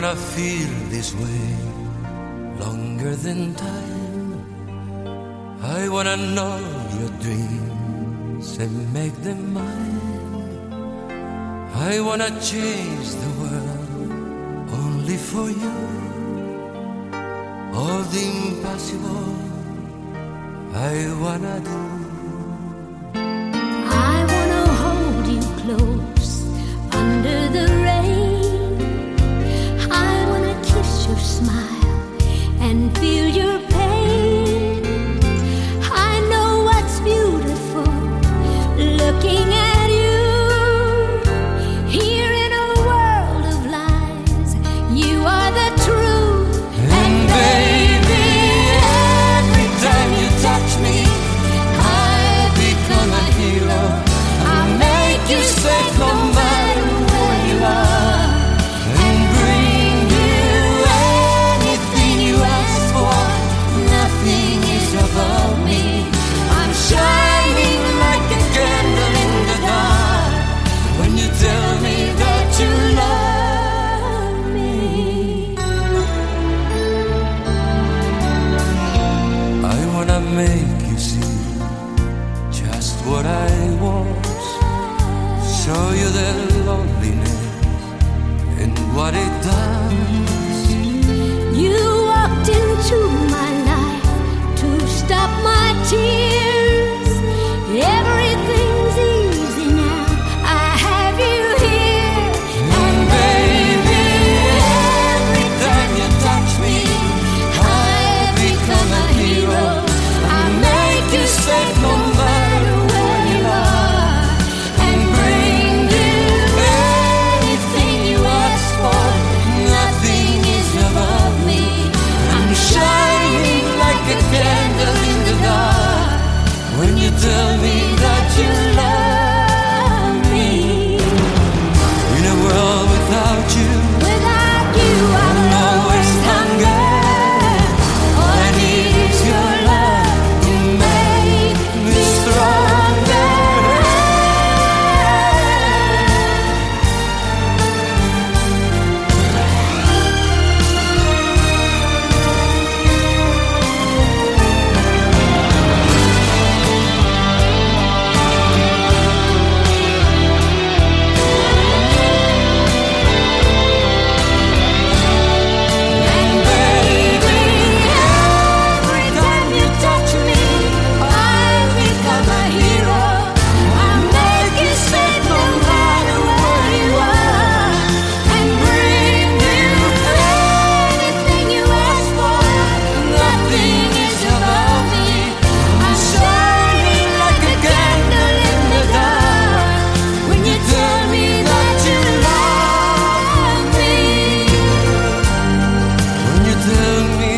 wanna feel this way longer than time. I wanna know your dreams and make them mine. I wanna change the world only for you. All the impossible I wanna do. I wanna hold you close under the rain. I wanna kiss your smile and feel your pain. I know what's beautiful looking at you. Here in a world of lies, you are the truth. And baby, every time you touch me, I become a hero. I make you safe no matter where you are, and bring you anything you ask for. Nothing is above me. I'm shining like a candle in the dark when you tell me that you love me. I wanna make you see just what I was, show you the loneliness and what it does. You walked into my life to stop my tears. Everything's easy now. I have you here. And baby, every time you touch me, I become a hero. I make you safe no matter where you are, and bring you anything you ask for. Nothing is above me. I'm shining like a candle in the dark when you tell me that you love me. In a world without you, Without you, I I'm will always always hunger. All I need is your love to make me stronger. And baby, every time you touch me, I become a hero. I make you safe no matter where you are, and bring you anything you ask for. Nothing is above me. I'm shining like a candle in the dark when you tell me that you love me. When you tell me